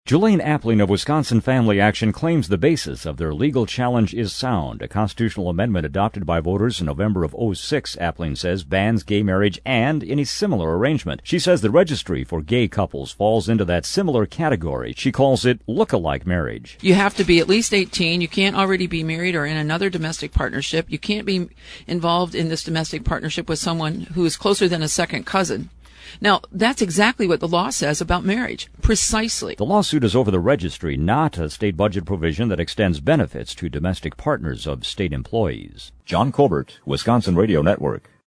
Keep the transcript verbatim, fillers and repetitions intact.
Jelaine Appling of Wisconsin Family Action claims the basis of their legal challenge is sound. A constitutional amendment adopted by voters in November of oh six, Appling says, bans gay marriage and any similar arrangement. She says the registry for gay couples falls into that similar category. She calls it look-alike marriage. You have to be at least eighteen. You can't already be married or in another domestic partnership. You can't be involved in this domestic partnership with someone who is closer than a second cousin. Now, that's exactly what the law says about marriage. Precisely. The lawsuit is over the registry, not a state budget provision that extends benefits to domestic partners of state employees. John Colbert, Wisconsin Radio Network.